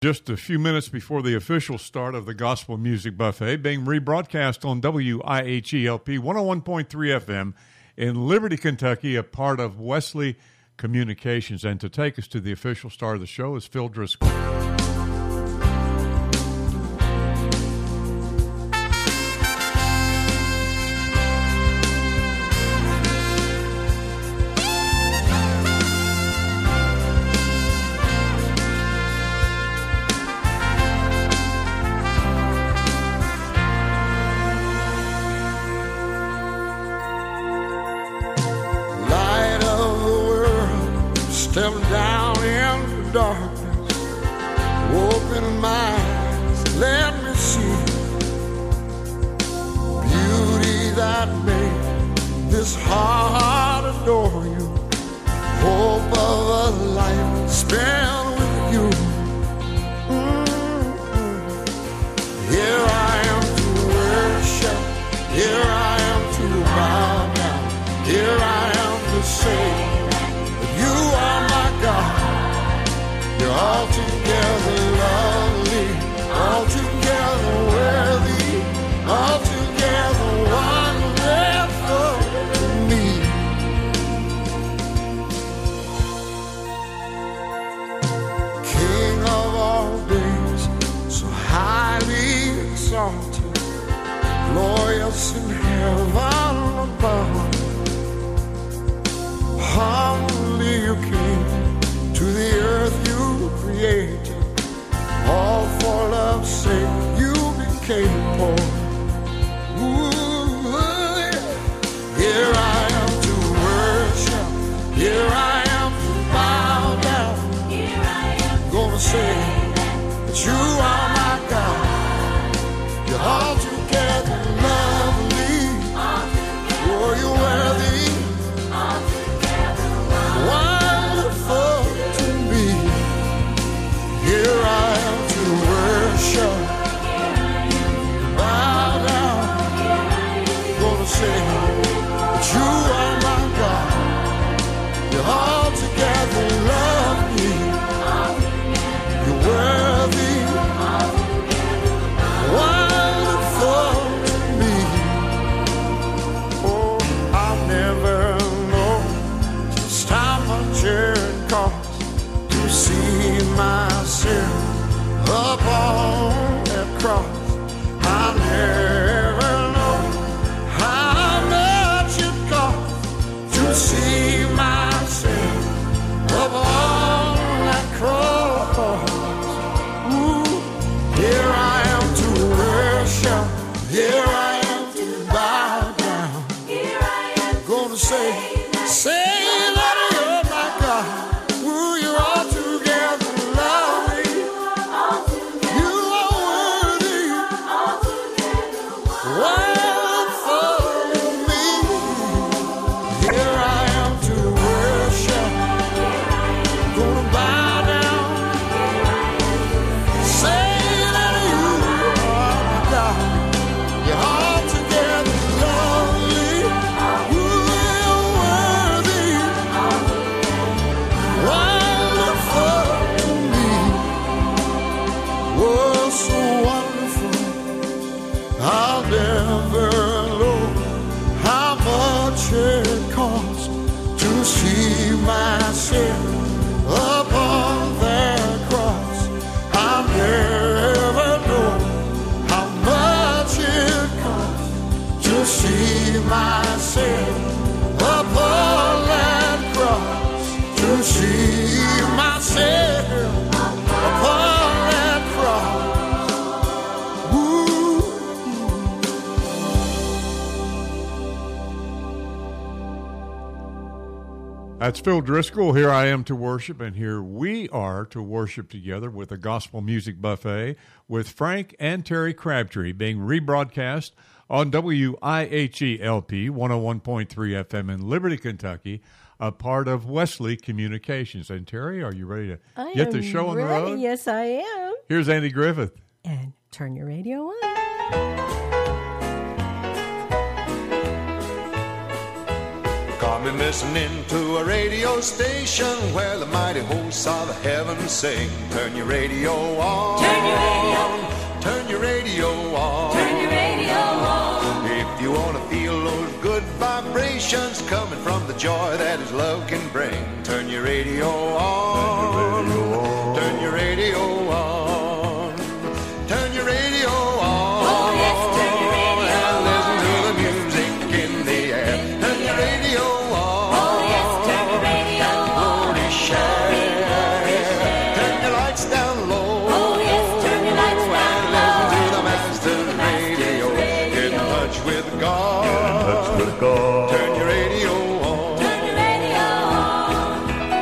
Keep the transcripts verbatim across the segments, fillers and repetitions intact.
Just a few minutes before the official start of the Gospel Music Buffet, being rebroadcast on W I H E L P one oh one point three F M in Liberty, Kentucky, a part of Wesley Communications. And to take us to the official start of the show is Phil Driscoll. Step down in the darkness, open my eyes, let me see beauty that made this heart adore you. Hope of a life spent with you. Mm-hmm. Here I am to worship, here I am to bow down, here I am to say you are my God. You're altogether lovely, altogether worthy, altogether wonderful to me. King of all days, so highly exalted, glorious in heaven above. Humbly you came to the earth you created. All for love's sake you became poor. Ooh, here I am to worship. Here I am to bow down. Here I am gonna say that you are my God. You're altogether lovely. Oh, you're worthy. Wonderful to me. Here I am to worship. Bow down. Gonna say that you are my God. You're altogether lovely. You're worthy. Wonderful to me. Oh, I'll never know just how much it costs to see my sin upon that cross. I never know how much it costs to see my sin upon that cross. Ooh, here I am to worship. Here I am to bow down. Here I am gonna say, say. That's Phil Driscoll. Here I am to worship, and here we are to worship together with a Gospel Music Buffet with Frank and Terry Crabtree, being rebroadcast on W I H E L P one oh one point three F M in Liberty, Kentucky, a part of Wesley Communications. And Terry, are you ready to I get the show on ready. the road? Yes, I am. Here's Andy Griffith. And turn your radio on. God I've been listening to a radio station where the mighty hosts of the heavens sing. Turn your radio on. Turn your radio on. Turn your radio on. Turn your radio on. If you want to feel those good vibrations coming from the joy that His love can bring, turn your radio on. Turn your radio on. Turn your radio on. Oh, yes, turn your radio and listen on. to the music in the air. Turn your radio on. Oh, yes, turn your radio on. Glory share. Glory share. Turn your lights down low. Oh, yes, turn your lights down and low. listen to the Master's radio. Get in touch with God. with God. Turn your radio on. Turn your radio on.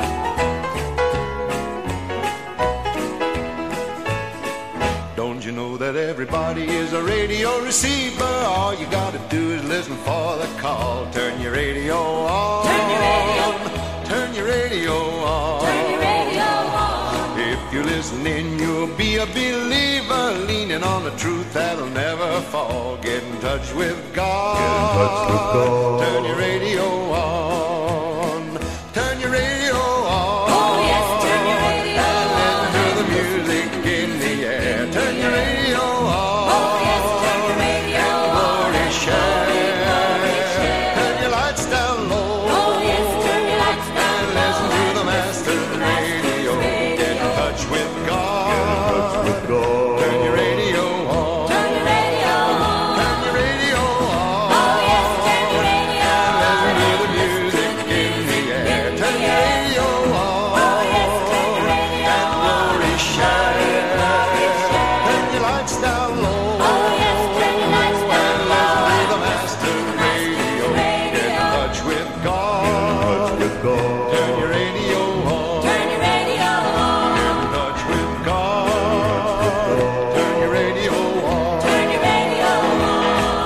Don't you know that everybody is a radio receiver? All you gotta do is listen for the call. Turn your radio on. Turn your radio. Turn your radio on. Turn your radio on. If you're listening, you'll be a believer, leaning on the truth that'll never fall. Get in touch with God. Get in touch with God. Turn your radio on. Turn your radio on. Oh, yes, turn your radio on. And listen to the music in the air. Turn your radio on. Oh, yes, turn your radio on. Glory share. Glory share. Turn your lights down low. Oh, yes, turn your lights down And low. listen to the Master's radio. Get in touch with God. with God. Turn your radio on. Turn your radio on. Turn your radio on. Oh, yes, turn your radio And listen on. to the music in the air. Turn your radio on. Oh, yes, turn your radio And glory share. Glory share. Turn your lights down low. Oh, yes, turn your lights down And low. listen to the Master's radio. Get in touch with God. with God. Turn your radio on. Turn your radio on. Get in touch with God. Turn your radio on. Turn your radio on.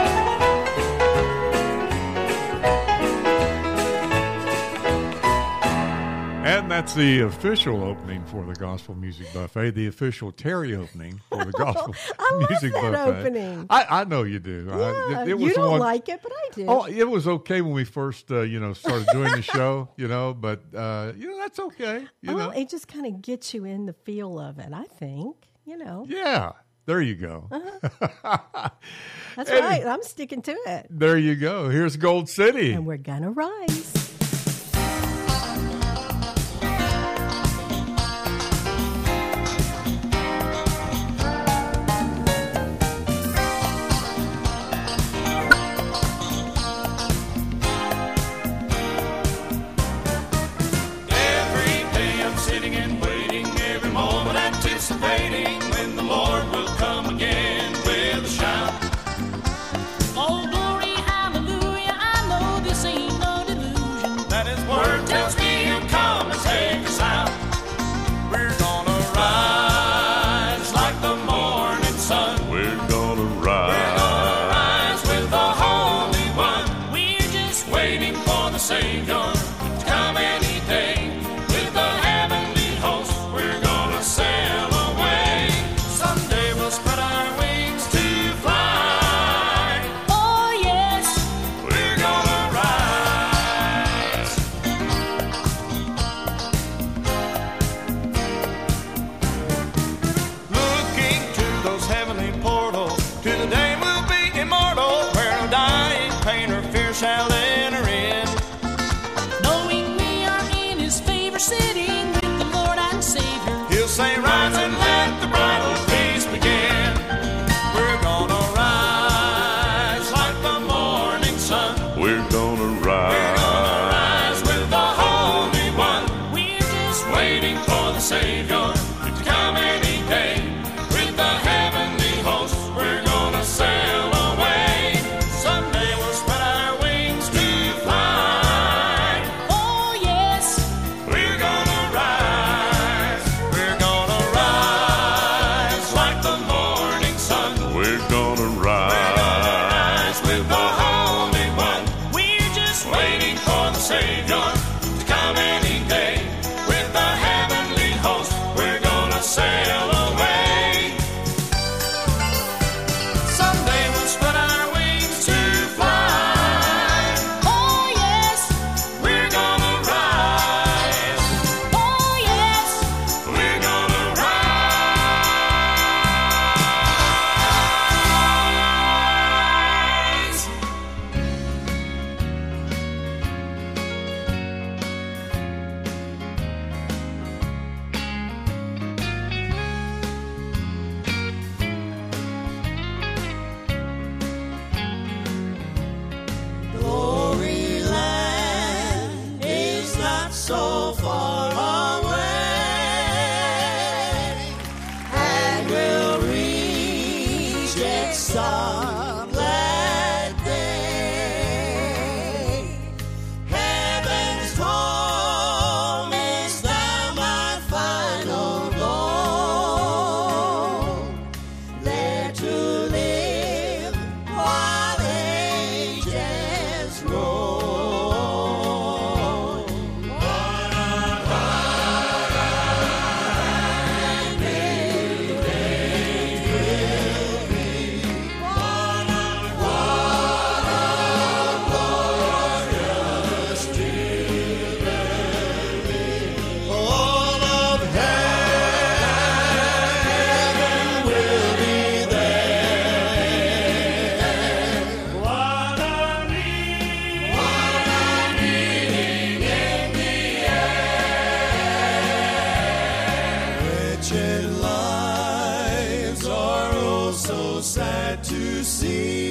And that's the official opening for the Gospel Music Buffet, the official Terry opening for the Gospel I love Music that Buffet. opening. I, I know you do. I- Yeah, it, it was you don't one, like it, but I do. Oh, it was okay when we first, uh, you know, started doing the show, you know, but, uh, you know, that's okay, you well, know. it just kind of gets you in the feel of it, I think. You know, Yeah, there you go. that's Eddie. right. I'm sticking to it. There you go. Here's Gold City. And we're going to rise. Every day I'm sitting and waiting, every moment anticipating when the Lord will come again with a shout. Oh, glory, hallelujah, I know this ain't no delusion. some glad day. Heaven's home is thou my final goal. There to live while ages roll. What a time great days will be. What a, what a glorious jubilee. All of heaven will be there. What a meaning, what a meaning in the air. Wretched lives are oh so sad to see.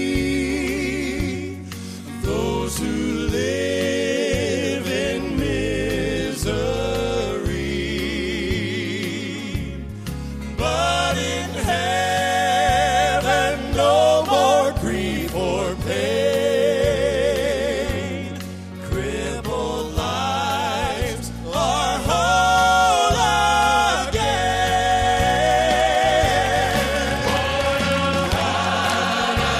Those who live in misery. But in heaven no more grief or pain. Crippled lives are whole again. What a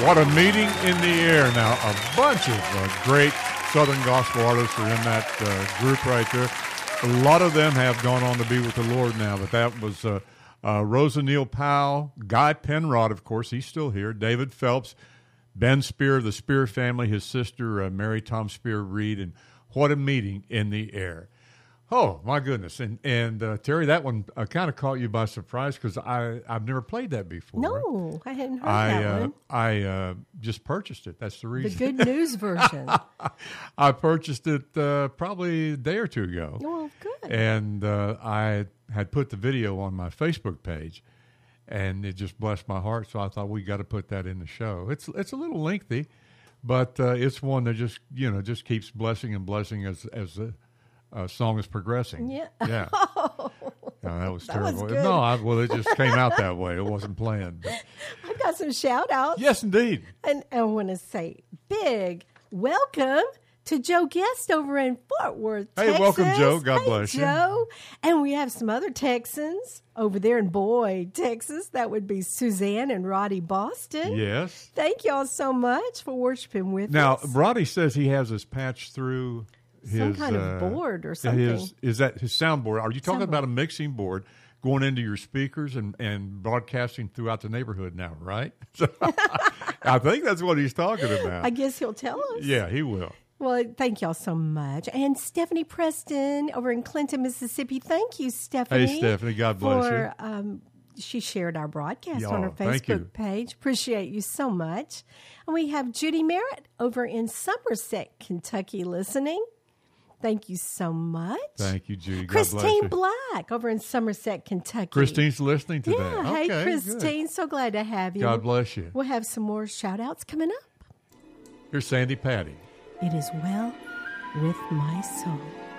What a meeting in the air. Now, a bunch of uh, great Southern gospel artists are in that uh, group right there. A lot of them have gone on to be with the Lord now, but that was uh, uh, Rosa Neal Powell, Guy Penrod, of course, he's still here, David Phelps, Ben Spear of the Spear family, his sister uh, Mary Tom Spear Reed, and what a meeting in the air. Oh, my goodness. And, and uh, Terry, that one uh, kind of caught you by surprise because I've never played that before. No, I hadn't heard I, that uh, one. I uh, just purchased it. That's the The reason. good news version. I purchased it uh, probably a day or two ago. Well, good. And uh, I had put the video on my Facebook page, and it just blessed my heart. So I thought we got to put that in the show. It's it's a little lengthy, but uh, it's one that just you know just keeps blessing and blessing as as the uh, song is progressing. Yeah. Yeah. No, that was That was terrible. good. No, I, well, it just came out that way. It wasn't planned. But I've got some shout outs. yes, indeed. And I want to say big welcome to Joe Guest over in Fort Worth, Hey, Texas. welcome, Joe. God Hey, bless you. Joe. And we have some other Texans over there in Boyd, Texas. That would be Suzanne and Roddy Boston. Yes. Thank y'all so much for worshiping with Now, us. Roddy says he has his patch through his Some kind of uh, board or His, something. is that his soundboard? Are you talking Soundboard. about a mixing board going into your speakers and, and broadcasting throughout the neighborhood now, right? So, I think that's what he's talking about. I guess he'll tell us. Yeah, he will. Well, thank y'all so much. And Stephanie Preston over in Clinton, Mississippi. Thank you, Stephanie. Hey, Stephanie, God bless for, Um, she shared our broadcast Yeah, on her thank you. Facebook page. Appreciate you so much. And we have Judy Merritt over in Somerset, Kentucky, listening. Thank you so much. Thank you, Judy. God Christine bless you. Black over in Somerset, Kentucky. Christine's listening today. Yeah, hey, Okay, Christine. So glad to have good. you. God bless you. We'll have some more shout outs coming up. Here's Sandy Patty. It is well with my soul.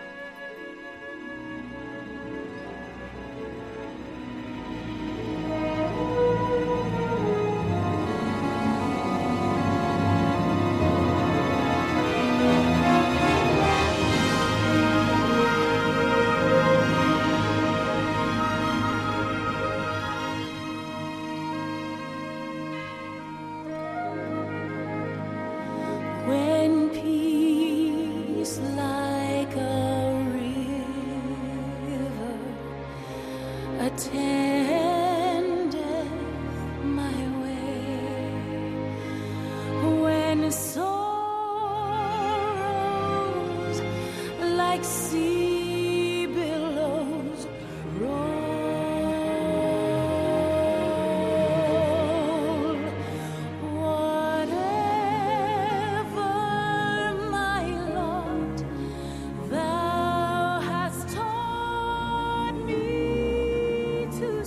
When peace like a river attendeth my way, when sorrows like sea billows roll, whatever my lot, thou hast taught me to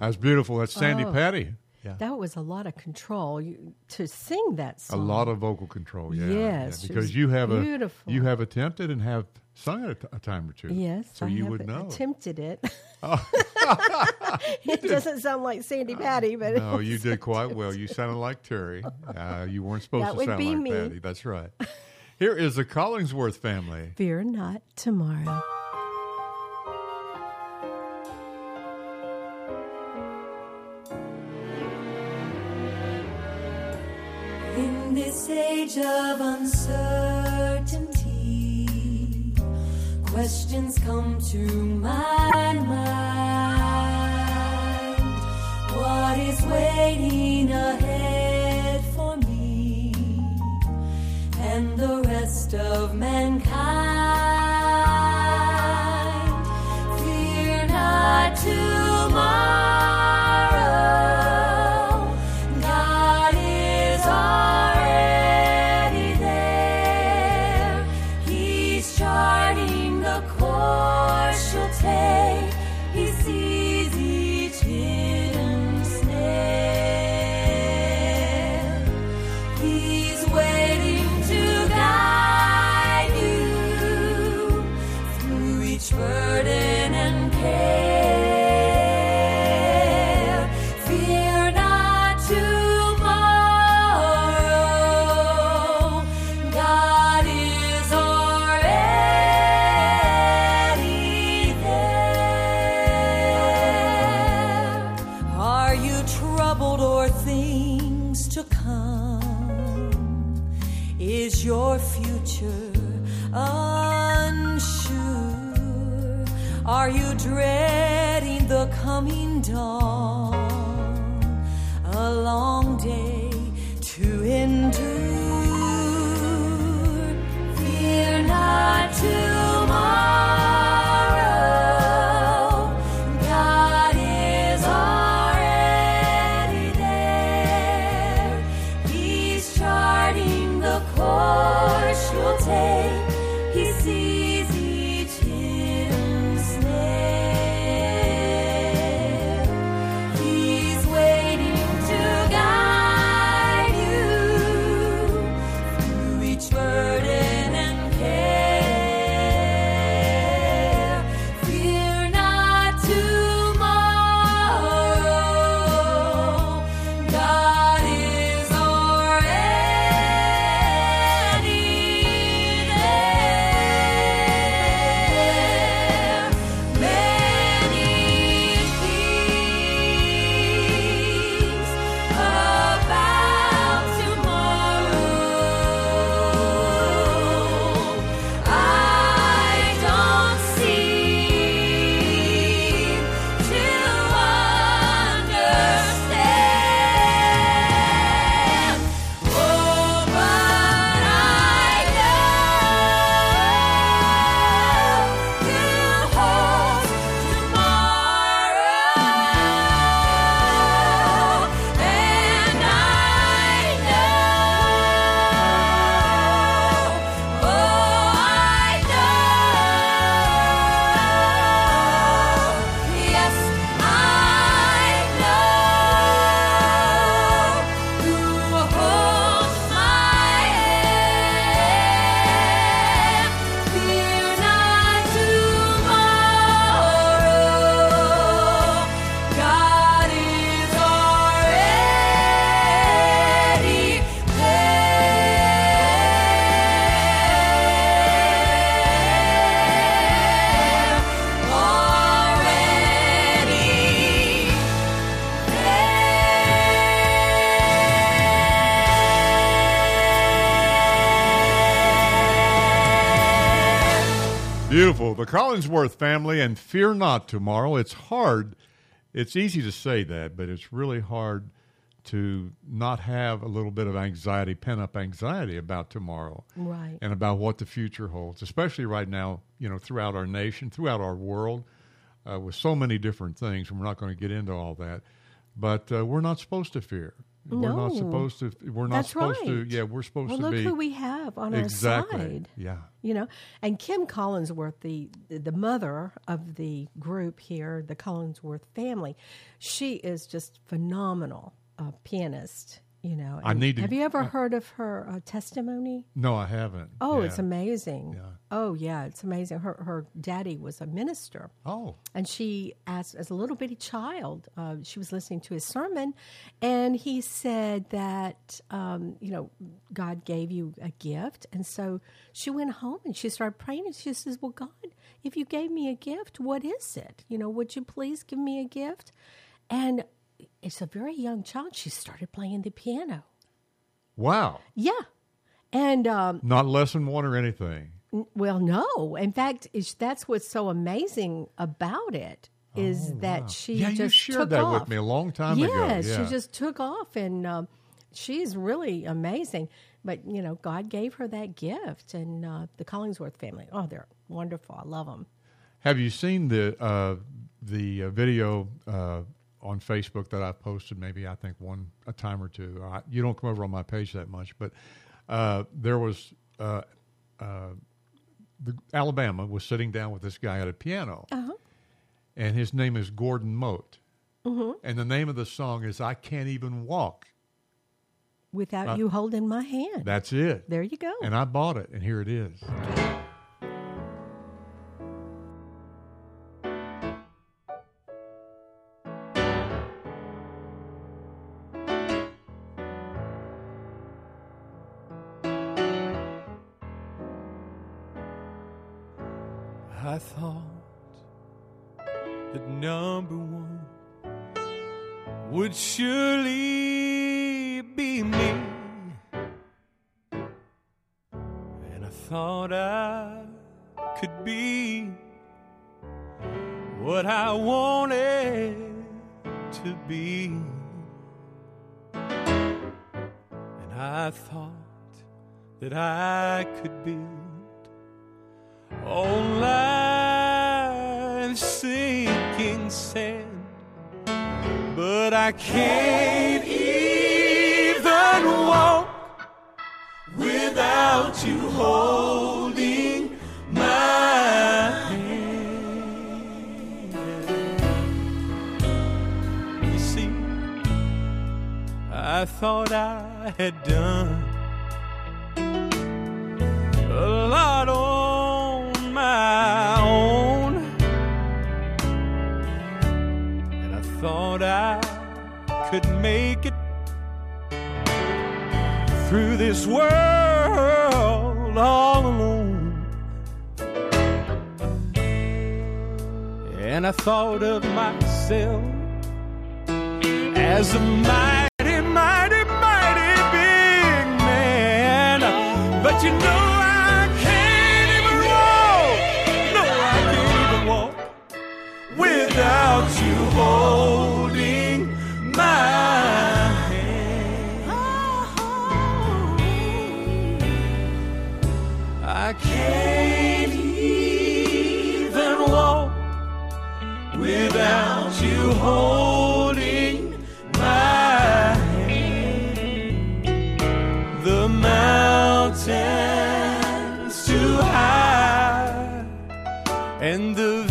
That's beautiful. That's Sandy Oh. Patty. Yeah. That was a lot of control you, to sing that A song. lot of vocal control, yeah. Yes, yeah, it was because you have beautiful. a you have attempted and have sung it a, t- a time or two. Yes, so I you have would know. attempted it. It doesn't sound like Sandy Patty, but No, it you was- did quite well. You sounded like Terry. Uh, you weren't supposed That to would sound be like me. Patty. That's right. Here is the Collingsworth family. Fear not tomorrow. In this age of uncertainty, questions come to my mind. What is waiting ahead for me and the rest of mankind? Fear not tomorrow. God is already there. He's charting the course you'll take. He sees each hidden snare. He's waiting to guide you through each burden and care. Fear not tomorrow. God is already there. Are you troubled o'er things to come? Is your future unsure? Are you dreading the coming dawn? A long day to endure. Fear not tomorrow. God is already there. He's charting the course you'll take. He sees each hidden snare. He's waiting to guide you through each burden and care. Fear not tomorrow. God is already there. Many things about tomorrow I don't seem to understand. Oh, but I know you hold tomorrow, and I know, oh, I know, yes, I know who holds my hand. Fear not tomorrow. God is already there. Already Beautiful. The Collingsworth family and Fear Not Tomorrow. It's hard. It's easy to say that, but it's really hard to not have a little bit of anxiety, pent-up anxiety about tomorrow. Right. And about what the future holds, especially right now, you know, throughout our nation, throughout our world, uh, with so many different things. And we're not going to get into all that. But uh, we're not supposed to fear. We're No. not supposed to. We're not That's supposed to. right. Yeah, we're supposed Well, to look be. who we have on exactly. our side. Yeah. You know, and Kim Collinsworth, the the mother of the group here, the Collinsworth family, she is just phenomenal uh, pianist. You know, I And need to- Have you ever uh, heard of her uh, testimony? No, I haven't. Oh, Yeah. it's amazing. Yeah. Oh, yeah, it's amazing. Her her daddy was a minister. Oh, And she asked, as a little bitty child, uh, she was listening to his sermon, and he said that, um, you know, God gave you a gift. And so she went home and she started praying, and she says, well, God, if you gave me a gift, what is it? You know, would you please give me a gift? And it's a very young child. She started playing the piano. wow! Yeah. And um, Not lesson one or anything. N- Well, no. In fact, it's, that's what's so amazing about it is that she Oh, Yeah, you just shared took that off. with me a long time yes, ago. Yeah, she just took off, and um, she's really amazing. But you know, God gave her that gift, and uh, the Collinsworth family. Oh, they're wonderful. I love them. Have you seen the uh, the uh, video uh, on Facebook that I posted? Maybe I think one a time or two. I, you don't come over on my page that much, but uh, there was uh, uh, the Alabama was sitting down with this guy at a piano, Uh-huh. and his name is Gordon Mote, Mm-hmm. and the name of the song is "I Can't Even Walk." Without Uh, you holding my hand. That's it. There you go. And I bought it, and here it is. I thought that number one would surely be me, and I thought I could be what I wanted to be, and I thought that I could build on life's sinking sand, but I can't even walk without you holding my hand. You see, I thought I had done a lot on my own, and I thought I could make it through this world all alone. And I thought of myself as a mighty, mighty, mighty big man, but you know without you holding my hand. I can't even walk without you holding my hand. The mountain's too high and the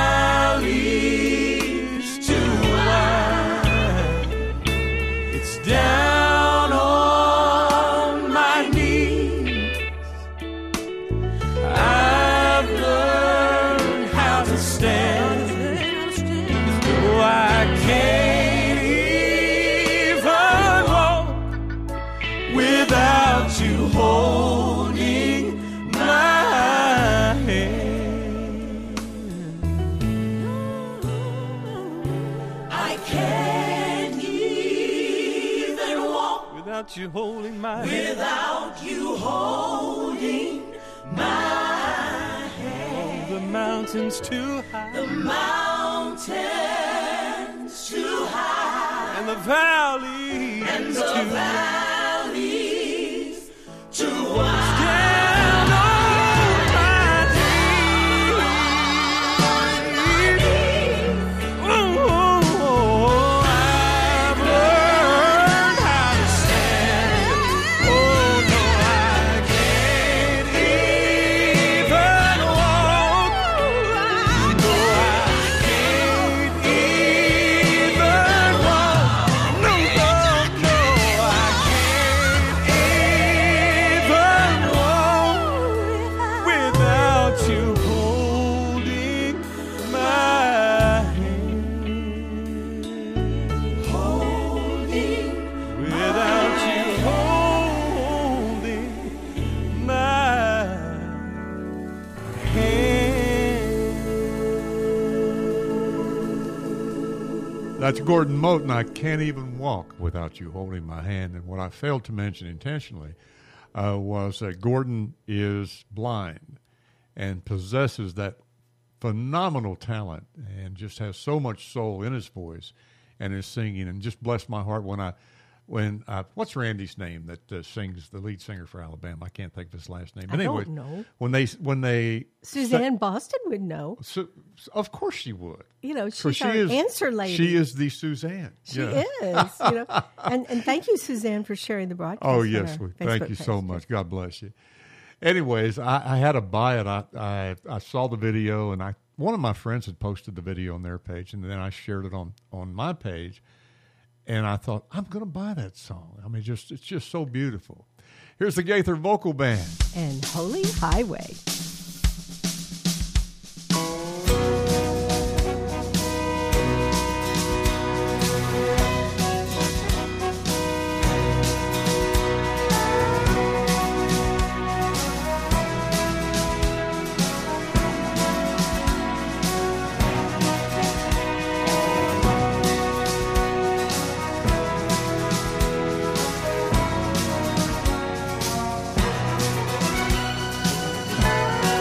valley's too wide. It's down on my knees. I've learned how to stand. Though I can't even walk without you holding my hand. I can't even walk without you holding my hand. Without you holding my hand. Oh, the mountain's too high. The mountain's too high. And the valley's and the too valley's too wide. Stand on my knees. Oh, I've learned how That's Gordon Moten. I can't even walk without you holding my hand. And what I failed to mention intentionally uh, was that Gordon is blind and possesses that phenomenal talent and just has so much soul in his voice and his singing. And just blessed my heart when I, when I, what's Randy's name that uh, sings, the lead singer for Alabama? I can't think of his last name. But I anyway, don't know. when they when they Suzanne Boston would know. So, of course she would. You know, 'Cause she's our answer lady. She is the Suzanne. She Yeah. is. You know, and and thank you, Suzanne, for sharing the broadcast. Oh on yes, our we, thank Facebook you so page. much. God bless you. Anyways, I, I had to buy it. I, I I saw the video, and I one of my friends had posted the video on their page, and then I shared it on on my page, and I thought I'm going to buy that song. I mean, just it's just so beautiful. Here's the Gaither Vocal Band. And Holy Highway. Thank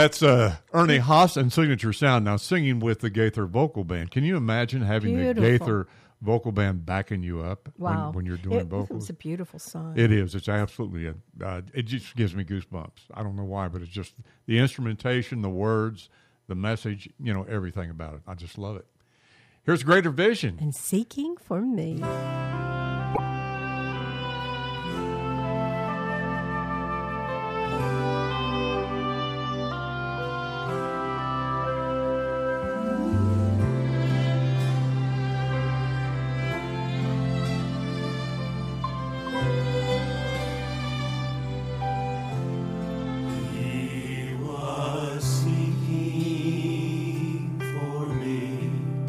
That's uh, Ernie Haas and Signature Sound. Now singing with the Gaither Vocal Band. Can you imagine having Beautiful. the Gaither Vocal Band backing you up Wow. when, when you're doing it, vocals? It's a beautiful song. It is. It's absolutely. A, uh, it just gives me goosebumps. I don't know why, but it's just the instrumentation, the words, the message. You know, everything about it. I just love it. Here's Greater Vision. And Seeking for Me. He was seeking for me.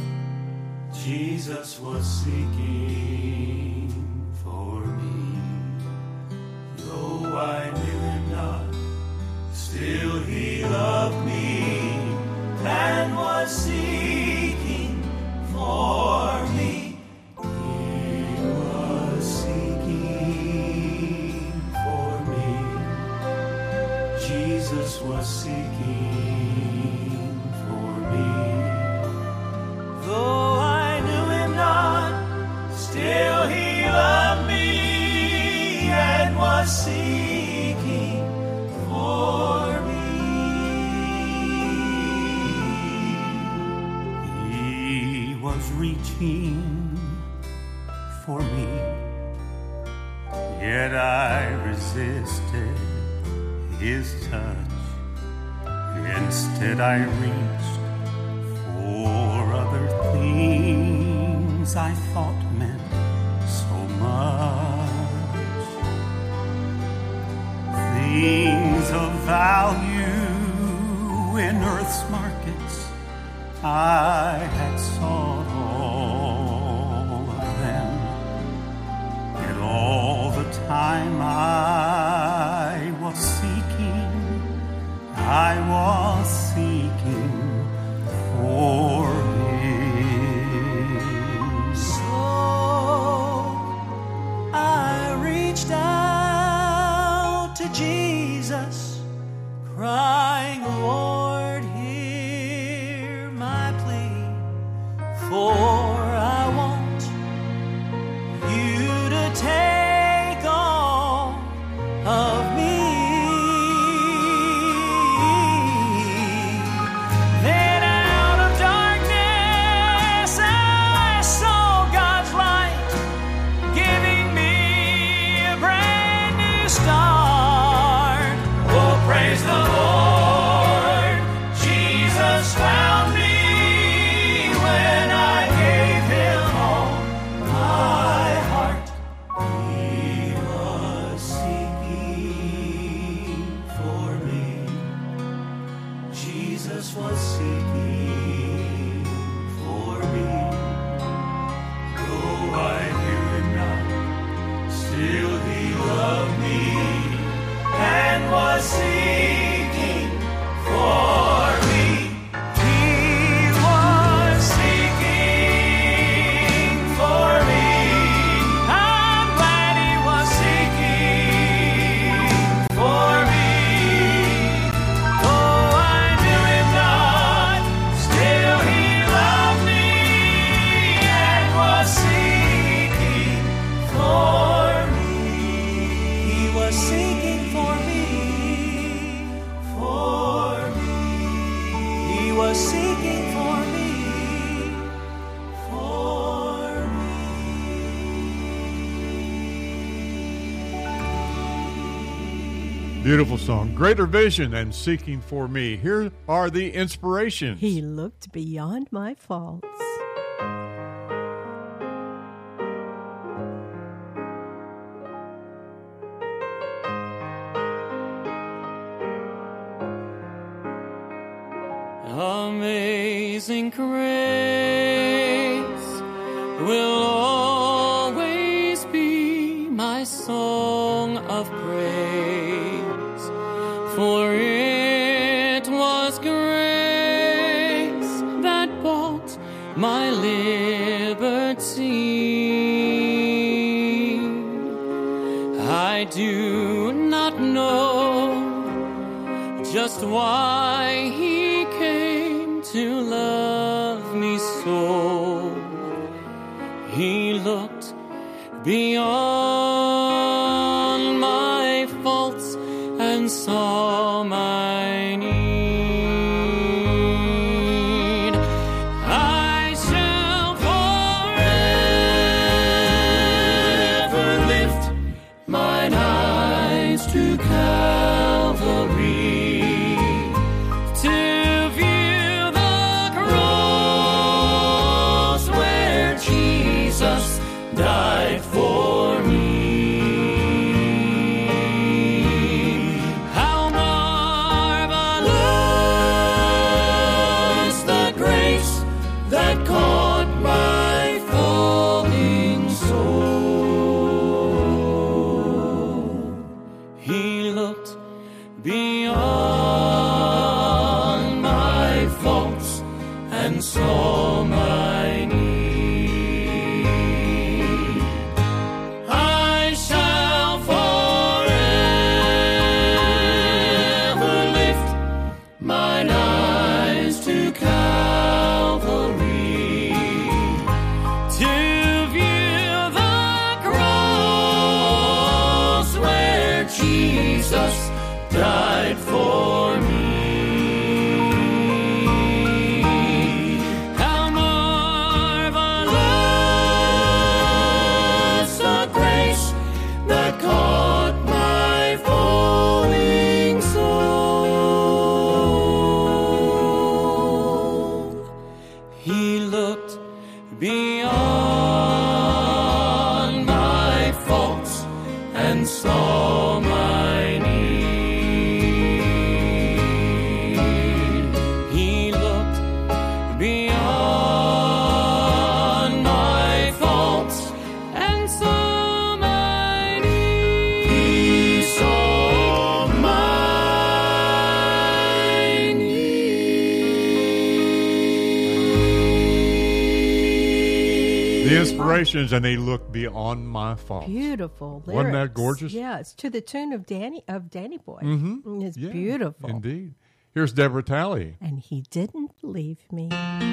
Jesus was seeking for me. Though I knew him not, still he loved me and was seeking for me. He was seeking for me. Jesus was seeking for me. Though I knew him not, still he loved me and was seeking for me. He was reaching for me, yet I resisted his touch. Instead I reached for other things I thought meant so much. Things of value in earth's markets, I had sought all of them. Yet all the time I was seeking, I was seeking for him. So I reached out to Jesus, crying, Lord, hear my plea, for I want you to take all of me. Then out of darkness I saw God's light, giving me a brand new start. Oh, praise the Lord, Jesus found me when I gave him all my heart. He was seeking for me. Jesus was seeking for me. Though I knew him not, still he loved me and was seeking for me. He was seeking for me. I'm glad he was seeking for me. Though I knew him not, still he loved me and was seeking for me. He was seeking for me, for me. He was seeking for me, for me. Beautiful song. Greater Vision and Seeking for Me. Here are the inspirations. He looked beyond my faults. Amazing grace will always be my song of praise, for it was grace that bought my liberty. I do not know just why he came to love me so. He looked beyond my faults and saw my need. I shall forever lift mine eyes to Calvary to view the cross where Jesus died for me. How marvelous the grace that caught my falling soul. He looked beyond my faults and saw my need. I shall forever lift mine eyes to Calvary to view the cross where Jesus died for me. How marvelous the grace that caught my falling soul. He looked beyond my faults and saw my need. He looked beyond my faults and saw my need. He saw my need. The Inspirations, and they look beyond my faults. Beautiful lyrics. Wasn't that gorgeous? Yeah, it's to the tune of Danny of Danny Boy. Mm-hmm. It's Yeah, beautiful. Indeed. Here's Deborah Talley. And he didn't leave me.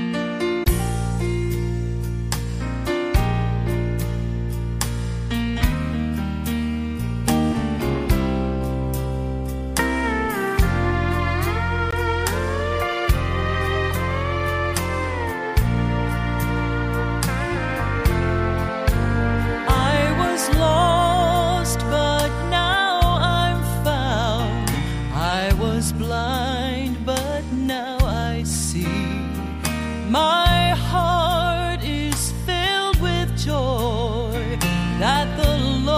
I was lost, but now I'm found. I was blind, but now I see. My heart is filled with joy that the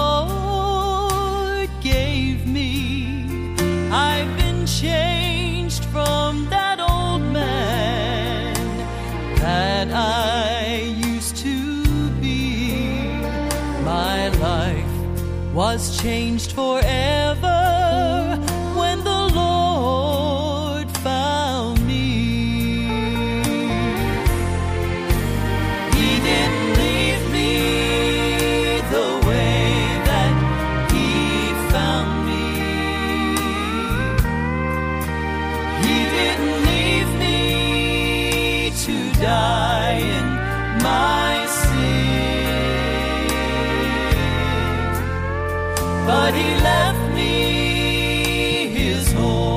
Lord gave me. I've been changed from that old man that I used to be. My life was changed forever when the Lord found me. He didn't leave me the way that He found me. He didn't leave me to die in my sin, but He left me His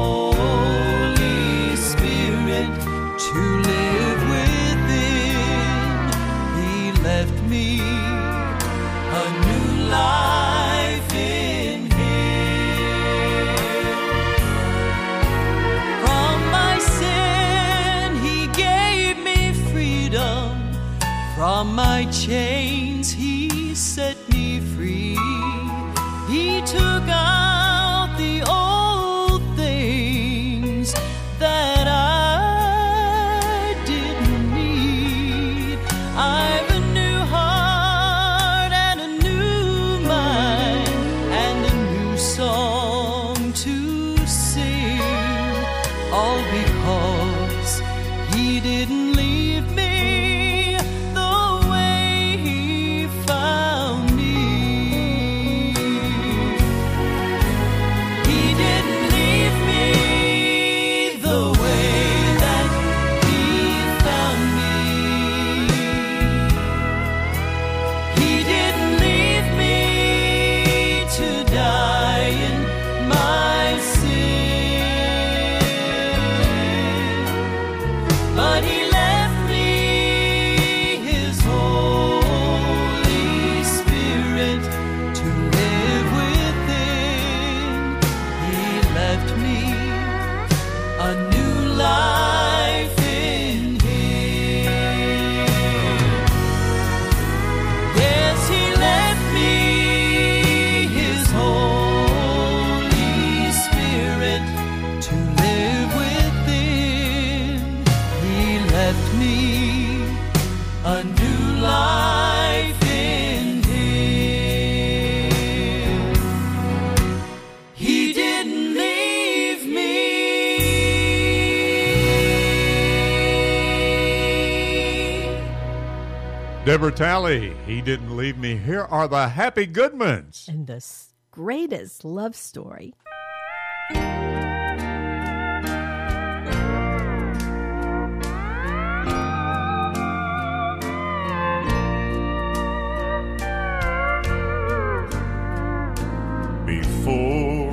Holy Spirit to live within. He left me a new life in Him. From my sin He gave me freedom. From my chains He set me free. He took out the old things that I didn't need. I've a new heart and a new mind and a new song to sing, all because He didn't leave me the way He found me. He didn't leave me me a new life in Him. He didn't leave me. Deborah Talley, He Didn't Leave Me. Here are the Happy Goodmans. And the s- greatest love story. Before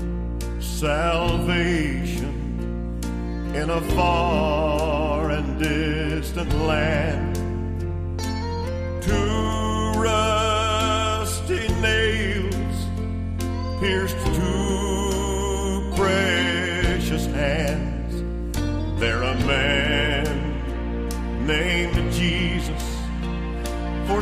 salvation in a far and distant land, two rusty nails pierced two precious hands. There a man named Jesus for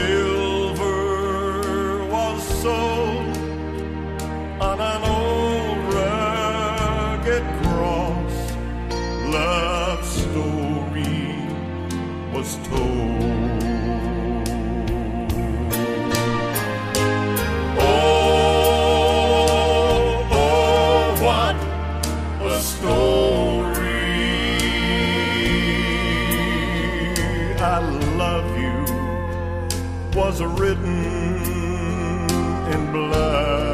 silver was sold. On an old rugged cross, love's story was told. Oh, oh, what a story. I love you was written in blood.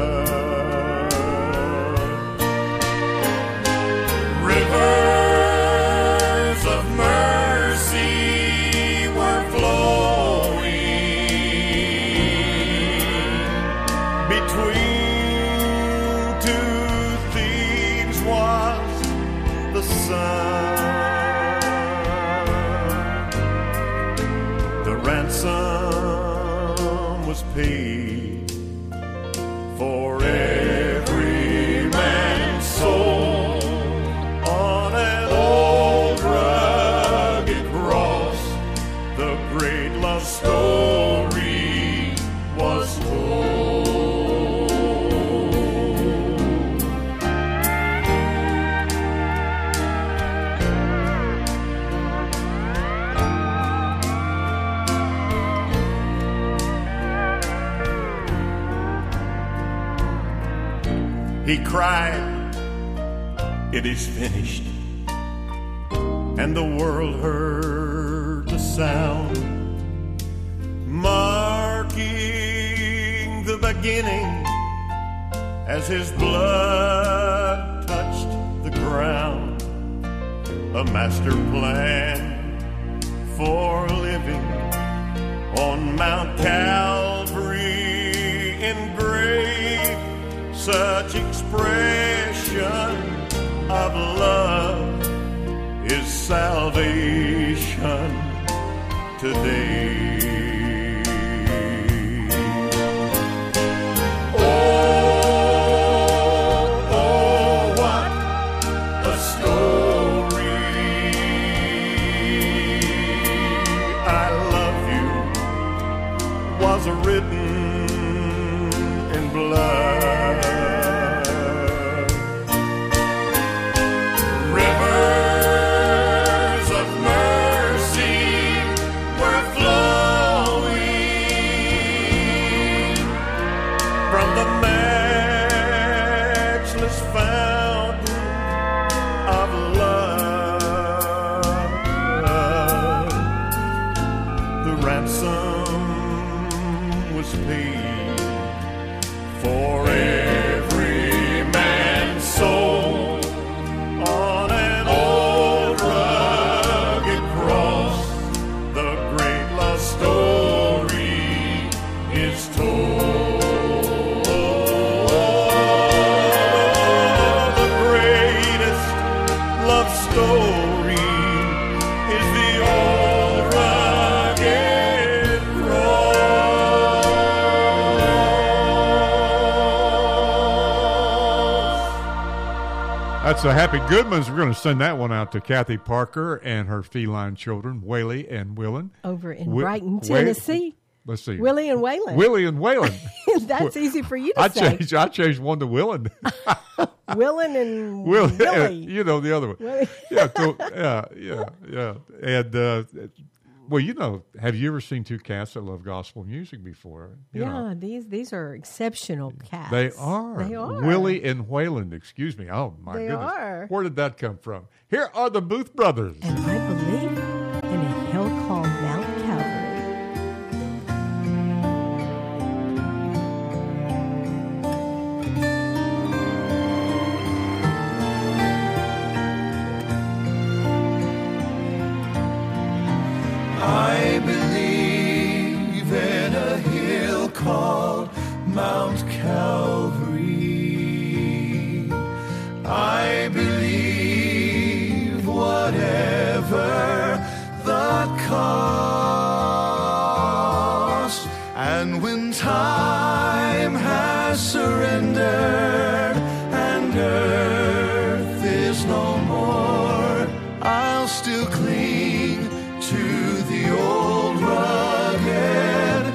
Rivers of mercy were flowing between two thieves was the sun. The ransom was paid for every man's soul. Story was told. He cried, "It is finished," and the world heard the sound, marking the beginning as his blood touched the ground. A master plan for living on Mount Calvary engraved such expression of love is salvation today. Written in blood. Rivers of mercy were flowing from the matchless fountain of love. The ransom was paid for every man's soul. On an old rugged cross, the great love story is told. The greatest love story is the old rugged That's the Happy Goodmans. We're going to send that one out to Kathy Parker and her feline children, Whaley and Willen. Over in Wi- Brighton, Wa- Tennessee. Let's see. Willie and Waylon. Willie and Waylon. That's easy for you to I say. changed, I changed one to Willen. Willing and Will, Willie. you know the other one. Willie. Yeah, so, yeah, yeah, yeah. And uh, well, you know, have you ever seen two cats that love gospel music before? You yeah, know. these these are exceptional cats. They are. They are. Willie and Wayland, excuse me. Oh, my They goodness. are. Where did that come from? Here are the Booth Brothers. And I believe in a hill called Mount Calvary. I believe in a hill called Mount Calvary. I believe whatever the cost. And when time has surrendered and earth is no more, I'll still cling to the old rugged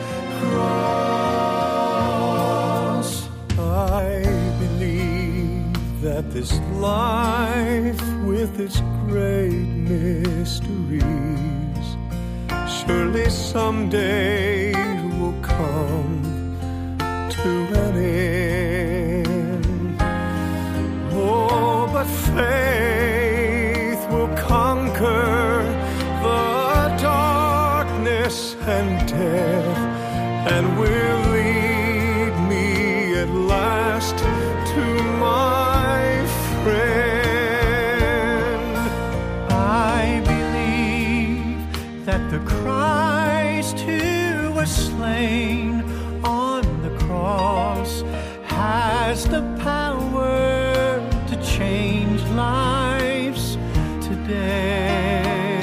cross. I believe that this life with its great mysteries surely someday will come to an end. Oh, but faith will conquer the darkness and death, and will lead me at last to my friend. I believe that the Christ who was slain on the cross has the power to change lives today.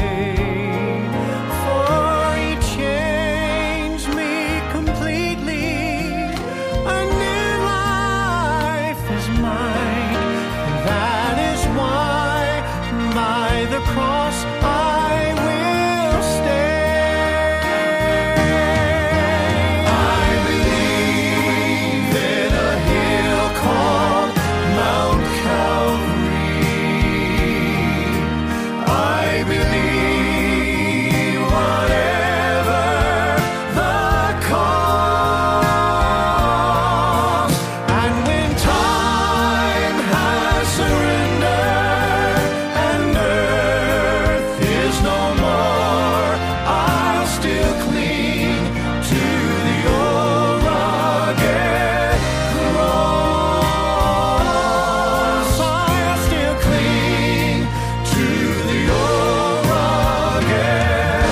For he changed me completely. A new life is mine. That is why by the cross I will stay. I believe in a hill called Mount Calvary. I believe whatever the cost. And when time has surrendered and earth is no more, I'll still cling to the old rugged cross. I'll still cling to the old rugged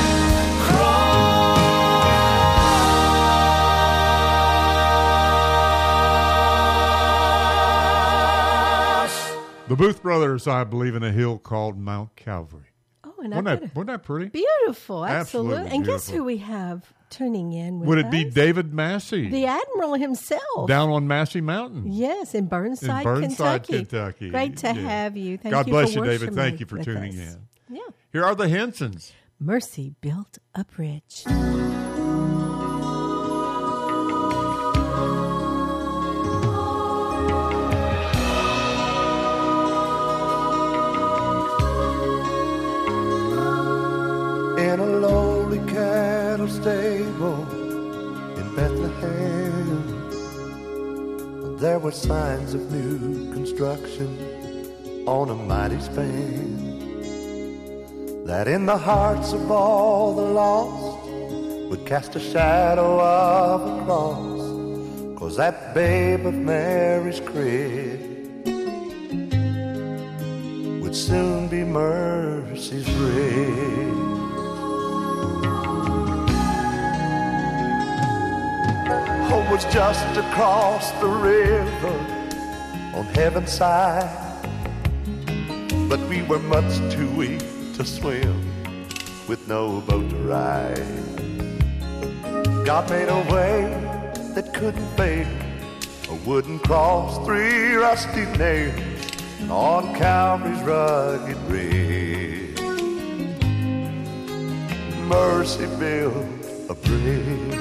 cross. The Booth Brothers, I believe in a hill called Mount Calvary. Oh, and Wasn't I that, wasn't that pretty? beautiful, Absolutely absolutely. And guess beautiful. who we have tuning in with Would it be us? David Massey The Admiral himself. down on Massey Mountain? Yes, in Burnside, In Burnside, Kentucky. Kentucky. Great to Yeah. have you. Thank God you bless for you, David. worshiping Thank you for with tuning us. in. Yeah. Here are the Hensons. Mercy built a bridge. In a lowly cattle stable in Bethlehem, there were signs of new construction on a mighty span, that in the hearts of all the lost would cast a shadow of a cross, 'cause that babe of Mary's crib would soon be mercy's bridge. Hope was just across the river on heaven's side, but we were much too weak to swim with no boat to ride. God made a way that couldn't fail, a wooden cross, three rusty nails on Calvary's rugged bridge. Mercy built a bridge.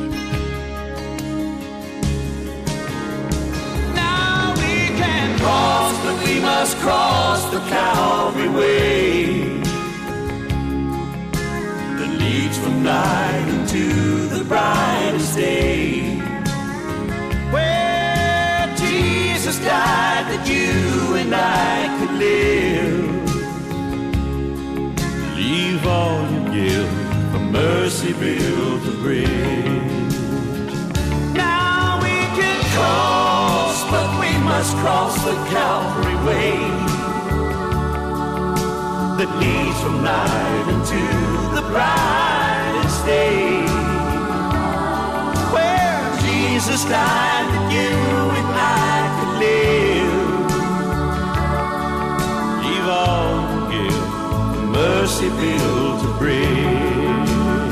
Now we can call we must cross the Calvary way that leads from night into the brightest day, where Jesus died that you and I could live. Leave all you give, for mercy build the bridge. Now we can cross, but we must cross the Calvary way that leads from night into the brightest day, where Jesus died that you and I could live. Leave all you give, mercy builds a bridge,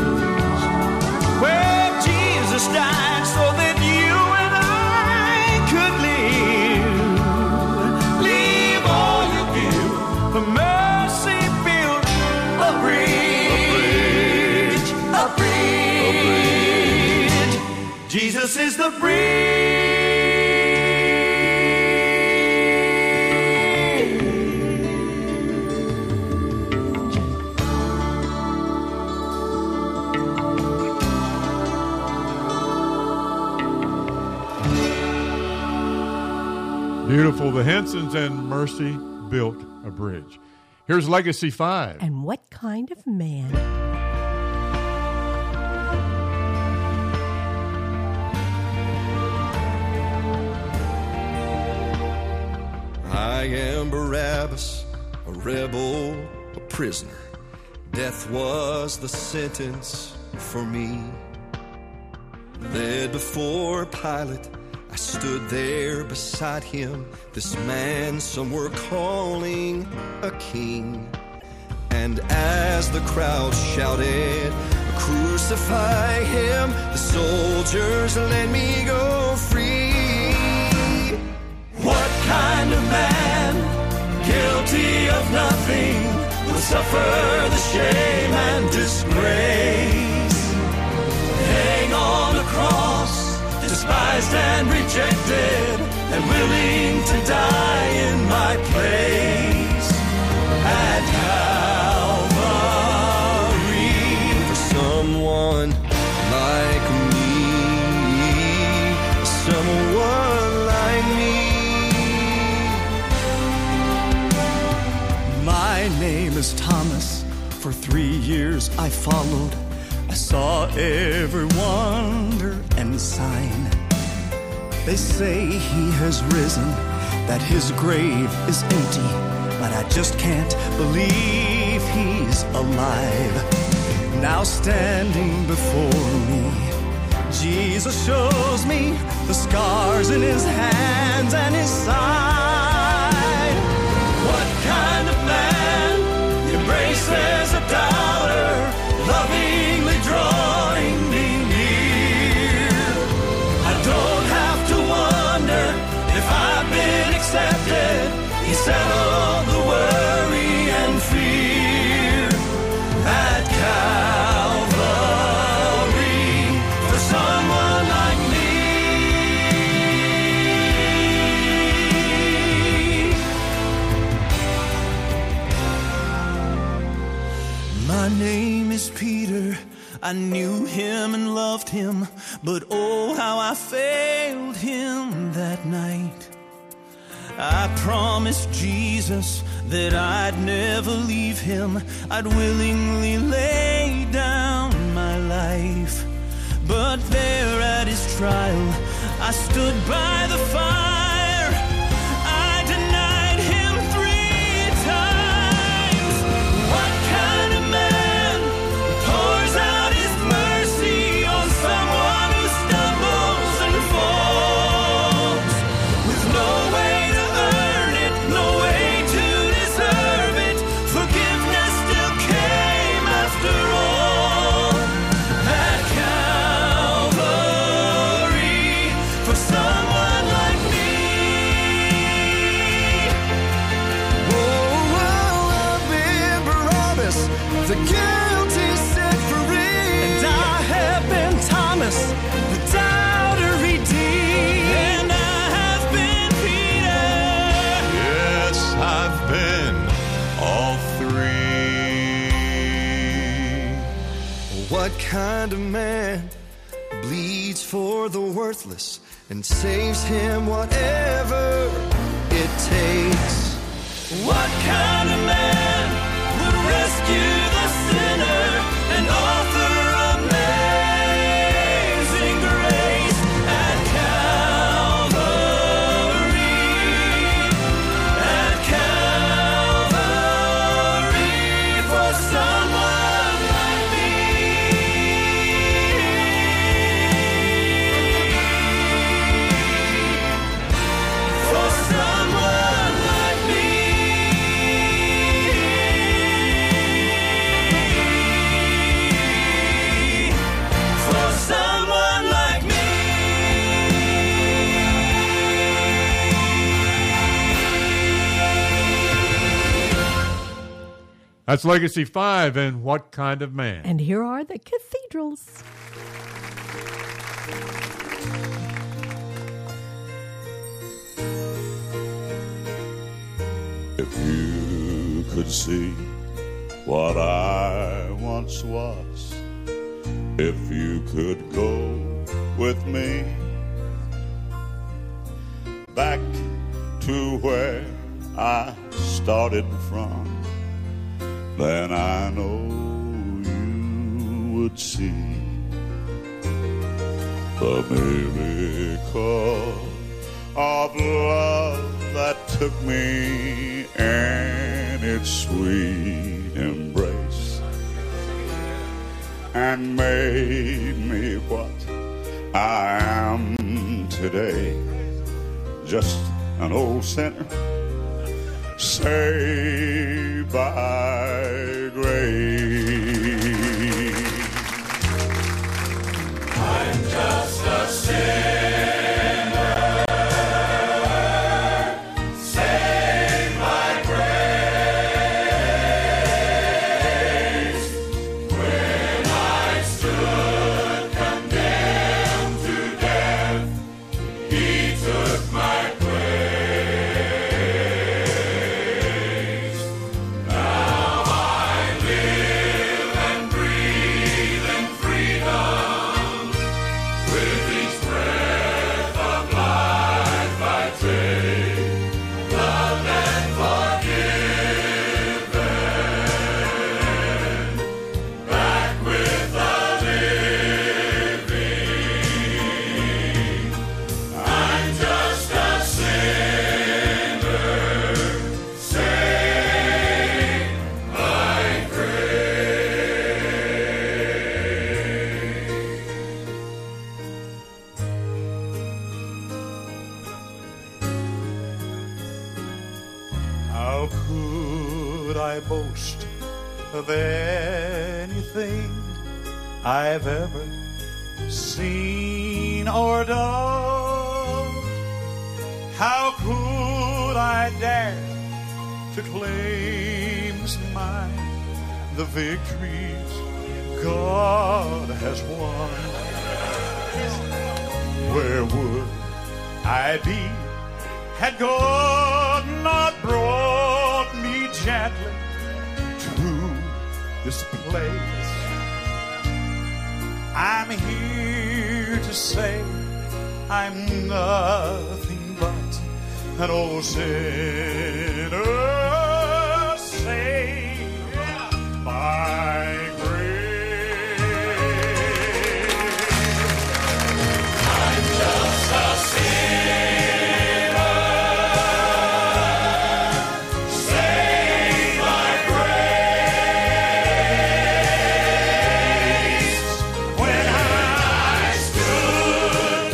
where Jesus died so that you and I could live. Leave all you give, for mercy build a bridge, a bridge, a bridge. Jesus is the bridge. Beautiful. The Hensons and Mercy built a bridge. Here's Legacy five. And what kind of man? I am Barabbas, a rebel, a prisoner. Death was the sentence for me. Led before Pilate, I stood there beside him, this man some were calling a king. And as the crowd shouted, crucify him, the soldiers let me go free. What kind of man, guilty of nothing, will suffer the shame and disgrace? Hang on a cross, despised and rejected, and willing to die in my place at Calvary. For someone like me, someone like me. My name is Thomas. For three years I followed. I saw every wonder and sign. They say he has risen, that his grave is empty, but I just can't believe he's alive. Now standing before me, Jesus shows me the scars in his hands and his side. What kind of man embraces a doubter, lovingly drawing me near? I don't have to wonder if I've been accepted. He settled the worry and fear at Calvary for someone like me. My name is Peter. I knew him and loved him, but oh, how I failed him that night. I promised Jesus that I'd never leave him. I'd willingly lay down my life. But there at his trial, I stood by the fire. I denied him three times. What kind of man pours out his mercy on someone who stumbles and falls with no way to earn it, no way to deserve it? Forgiveness still came after all at Calvary for someone like me. Oh, I've been Barabbas, the guilty set free. And I have been Thomas, the doubter redeemed. And I have been Peter. Yes, What kind of man bleeds for the worthless and saves him whatever it takes? What kind of man would rescue the sinner and author amazing grace at Calvary, at Calvary for someone like me, for someone like me. For someone like me. That's Legacy five and What Kind of Man. And here are the cathedrals. If you could see what I once was, if you could go with me back to where I started from, then I know you would see the miracle of love that took me in its sweet embrace and made me what I am today, just an old sinner saved by grace. I'm just a sinner. How could I boast of anything I've ever seen or done? How could I dare to claim as mine the victories God has won? Where would I be had God not brought me gently to this place? I'm here to say I'm nothing but an old sinner saved by grace. I'm just a sinner.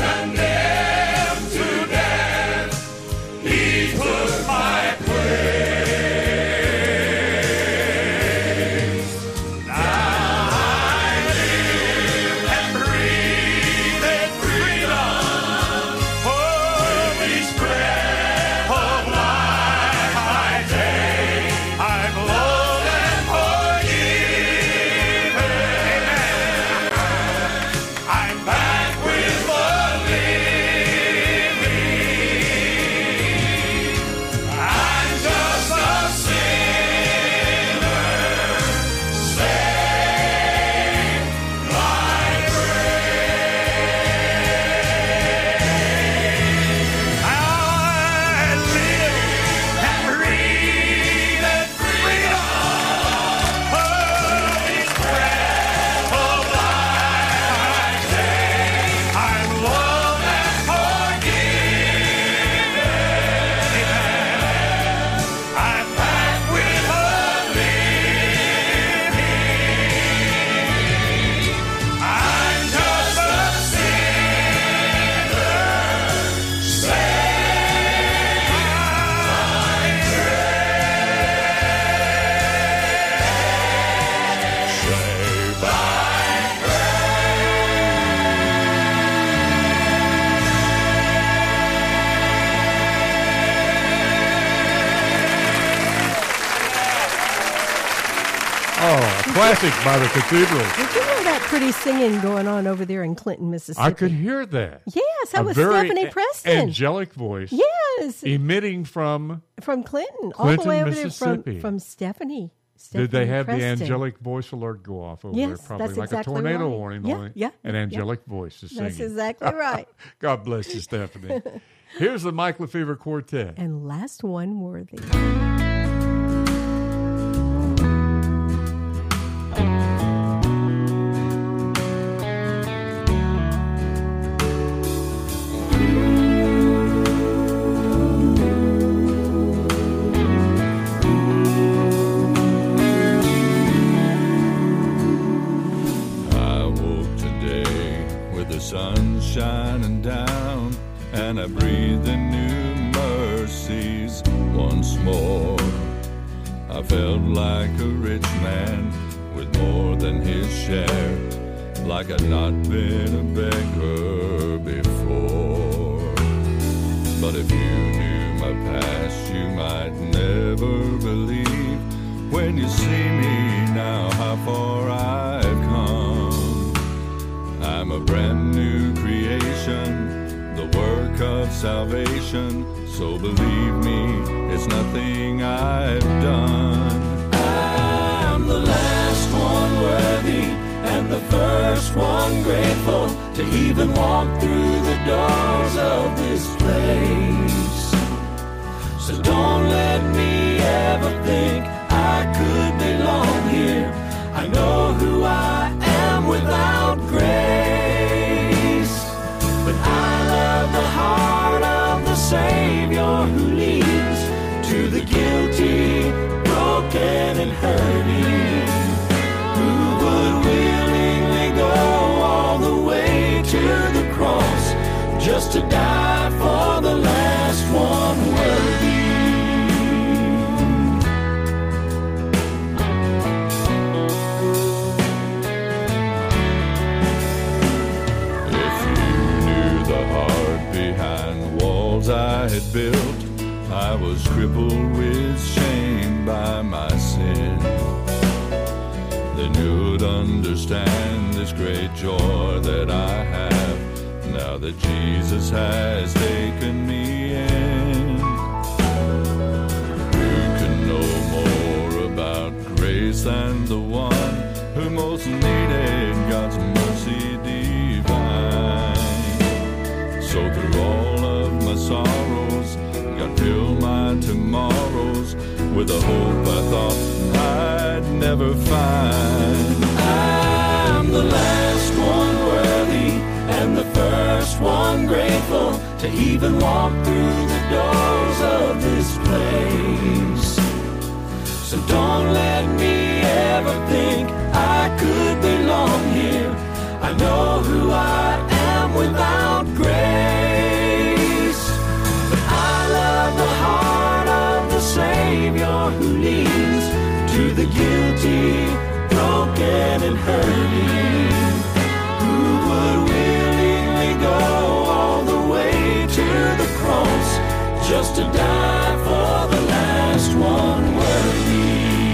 He took my place. Classic by the Cathedral. Did you hear that pretty singing going on over there in Clinton, Mississippi? I could hear that. Yes, that A was very Stephanie a- Preston. angelic voice. Yes. Emitting from From Clinton, all Clinton, the way over Mississippi. there from, from Stephanie. Did they Stephanie have Preston. the angelic voice alert go off over Yes, there? Probably that's like exactly a tornado right. warning. Yeah, only yeah, An yeah. angelic voice is singing. That's exactly right. God bless you, Stephanie. Here's the Mike Lefevre Quartet. And last one worthy. I woke today with the sun shining down, and I breathed in new mercies once more. I felt like a rich man with more than his share, like I'd not been a beggar before. But if you knew my past, you might never believe when you see me now how far I've come. I'm a brand new creation, the work of salvation, so believe me, it's nothing I've done. I'm the last one worthy and the first one grateful to even walk through the doors of this place. So don't let me ever think I could belong here. I know who I am without grace. But I love the heart of the Savior who leads to the guilty, broken and hurting, who would willingly go all the way to the cross just to die for the last one worthy. I had built, I was crippled with shame by my sin. Then you'd understand this great joy that I have now that Jesus has taken me in. Who can know more about grace than the one who most needed God's mercy divine? So through all of my sorrows, God filled my tomorrows with a hope I thought I'd never find. I'm the last one worthy and the first one grateful to even walk through the doors of this place. So don't let me ever think I could belong here. I know who I am without grace. But I love the heart of the Savior who leads to the guilty, broken and hurting, who would willingly go all the way to the cross just to die for the last one worthy.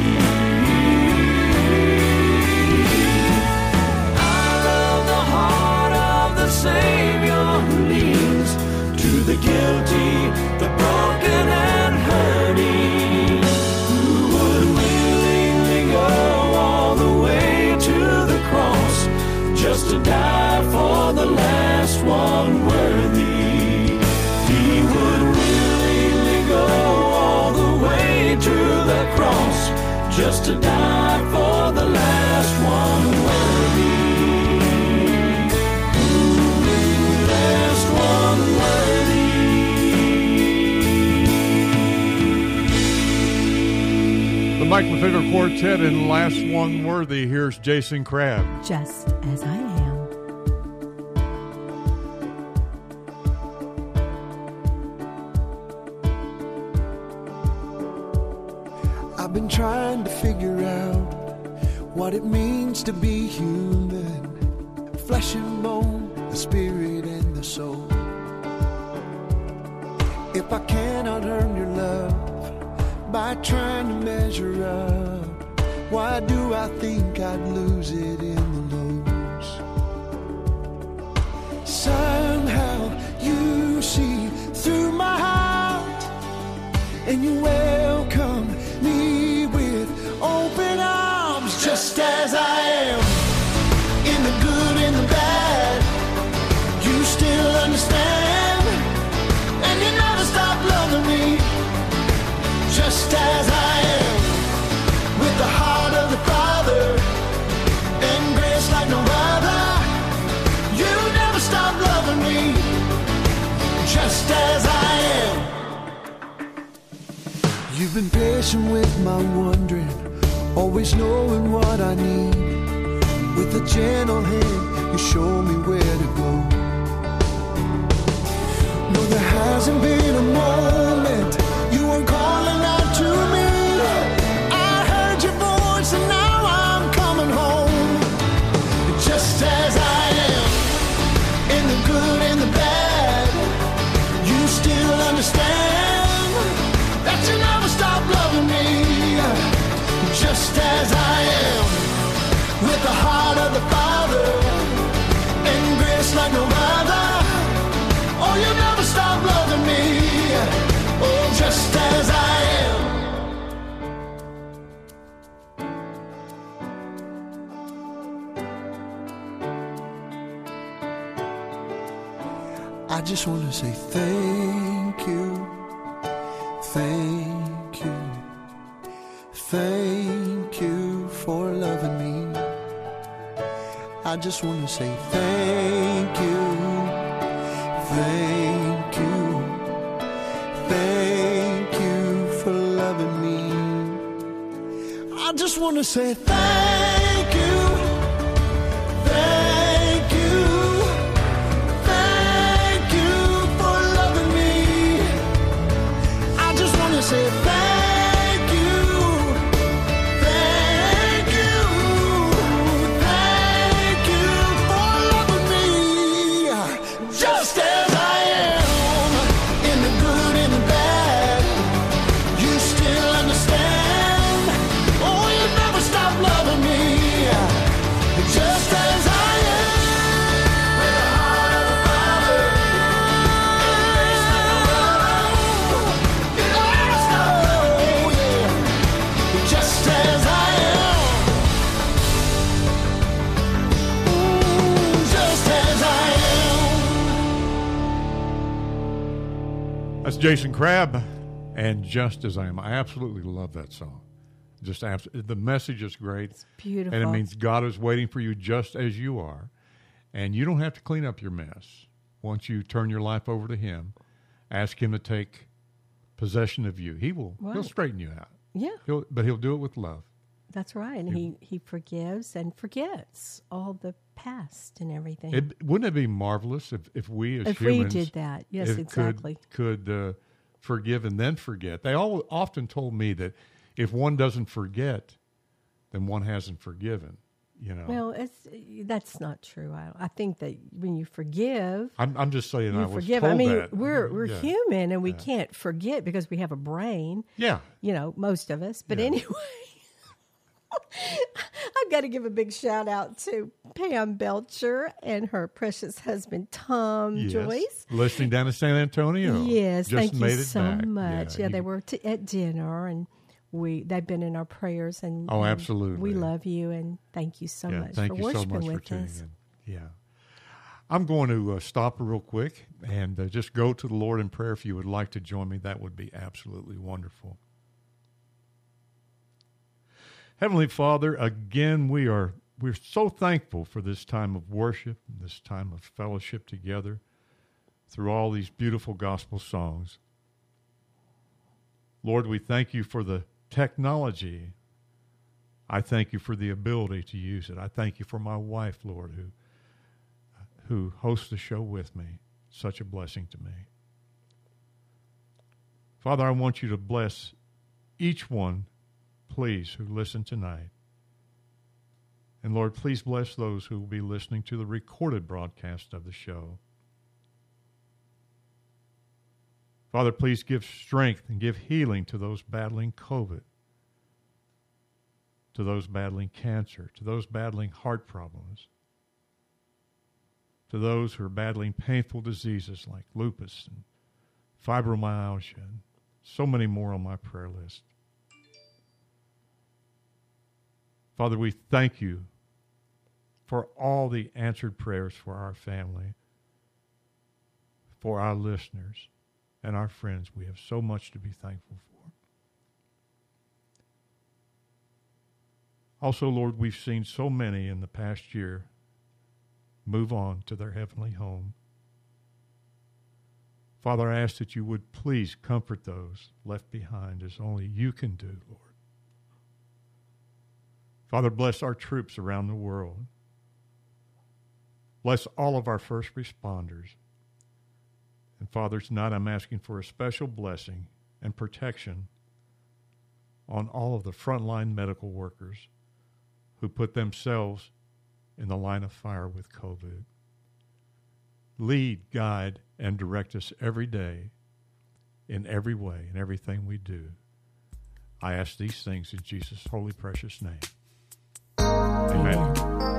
Savior who leads to the guilty, the broken and hurting, who would willingly go all the way to the cross just to die for the last one worthy. He would willingly go all the way to the cross just to die for the last one worthy. The Mike Lefevre Quartet and Last One Worthy. Here's Jason Crabb. Just as I am. I've been trying to figure out what it means to be human. Flesh and bone, the spirit and the soul. If I cannot earn your love by trying to measure up, Why do I think I'd lose it in the lows? Somehow you see through my heart, and you welcome me with open arms, just as I am. In the good and the bad, you still understand, and you never stop loving me, just as I am. With the heart of the Father and grace like no other, you never stop loving me, just as I am. You've been patient with my wondering, always knowing what I need. With a gentle hand, you show me where to go. No, there hasn't been a moment you weren't calling out to me. I heard your voice and now I'm coming home, just as I am. In the good and the bad, you still understand that you never stop loving me, just as I am. With the heart of the Father and grace like no other, oh, you never stop loving me, oh, just as I am. I just want to say thank you, thank you, thank you for loving me. I just want to say thank you, thank you, thank you for loving me. I just want to say thank you, thank you, thank you for loving me. I just want to say thank you. That's Jason Crabb, and Just As I Am. I absolutely love that song. Just abs- the message is great. It's beautiful. And it means God is waiting for you just as you are. And you don't have to clean up your mess. Once you turn your life over to Him, ask Him to take possession of you. He will Right. He'll straighten you out. Yeah. He'll, but He'll do it with love. That's right. And he, he forgives and forgets all the past and everything. It, wouldn't it be marvelous if, if we as if humans we did that. Yes, if exactly. could, could uh, forgive and then forget. They all often told me that if one doesn't forget, then one hasn't forgiven. You know. Well, it's that's not true. I, I think that when you forgive, I'm, I'm just saying you I was forgive. told I mean, that. we're we're Yeah. human and we Yeah. can't forget because we have a brain. Yeah. You know, most of us. But Yeah. anyway, I've got to give a big shout out to Pam Belcher and her precious husband Tom Yes. Joyce. Listening down in San Antonio. Yes, Just thank made you it so back. much. Yeah, you- they were t- at dinner and we they've been in our prayers and Oh, and absolutely. we love you and thank you so yeah, much thank for you so worshiping much for with tuning us. in. Yeah. I'm going to uh, stop real quick and uh, just go to the Lord in prayer. If you would like to join me, that would be absolutely wonderful. Heavenly Father, again, we are we're so thankful for this time of worship, this time of fellowship together through all these beautiful gospel songs. Lord, we thank you for the technology. I thank you for the ability to use it. I thank you for my wife, Lord, who who hosts the show with me. Such a blessing to me. Father, I want you to bless each one, please, who listen tonight. And Lord, please bless those who will be listening to the recorded broadcast of the show. Father, please give strength and give healing to those battling COVID. to those battling cancer, to those battling heart problems, to those who are battling painful diseases like lupus and fibromyalgia, and so many more on my prayer list. Father, we thank you for all the answered prayers for our family, for our listeners, and our friends. We have so much to be thankful for. Also, Lord, we've seen so many in the past year move on to their heavenly home. Father, I ask that you would please comfort those left behind as only you can do, Lord. Father, bless our troops around the world. Bless all of our first responders. And Father, tonight I'm asking for a special blessing and protection on all of the frontline medical workers who put themselves in the line of fire with COVID. Lead, guide, and direct us every day, in every way, in everything we do. I ask these things in Jesus' holy, precious name. Amen.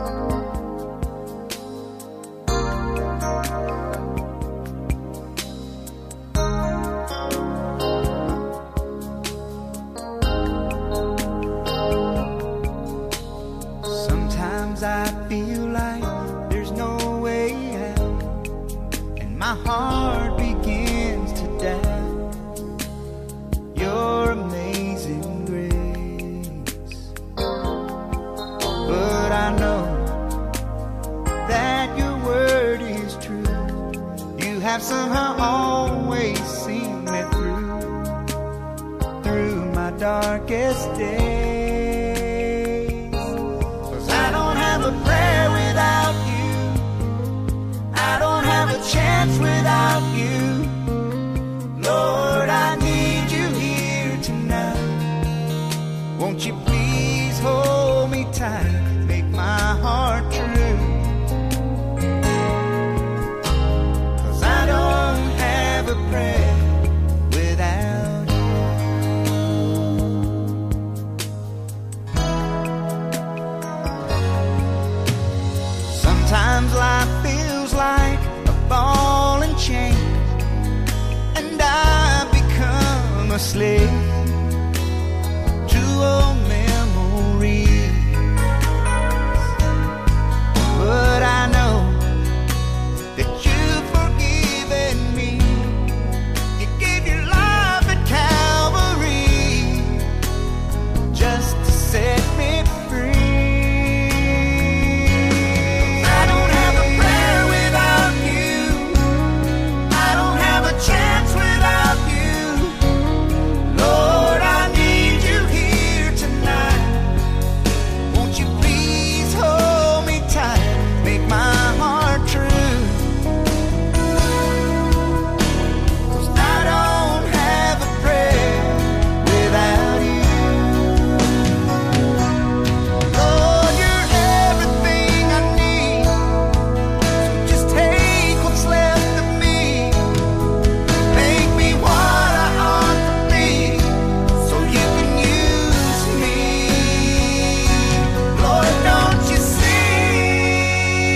Sometimes I feel like there's no way out, and my heart begins to doubt your amazing grace. But I know that your word is true. You have somehow always seen me through, through my darkest days. I don't have a prayer without you. I don't have a chance without you. Lord, I need you here tonight. Won't you please hold me tight, make my heart true? 'Cause I don't have a prayer without you. Sometimes life feels like a ball and chain, and I've become a slave to old memories. But I know that you've forgiven me. You gave your life at Calvary just to set me free. I don't have a prayer without you. I don't have a chance without you. Lord, I need you here tonight. Won't you please hold me tight, make my heart true? 'Cause I don't have a prayer without you. Lord, you're everything I need. So just take what's left of me. Make me what I ought to be, so you can use me. Lord, don't you see?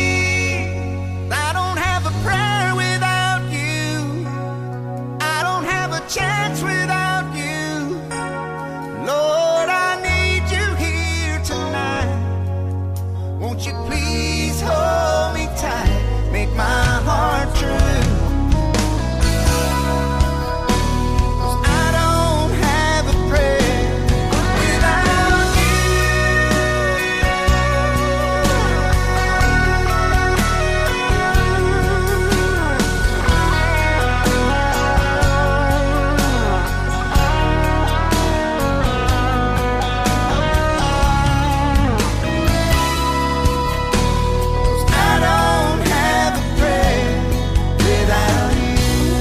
I don't have a prayer without you. I don't have a chance without you. Lord, I need you here tonight. Won't you please hold me tight, make my heart true? 'Cause I don't have a prayer without I don't have a prayer without you.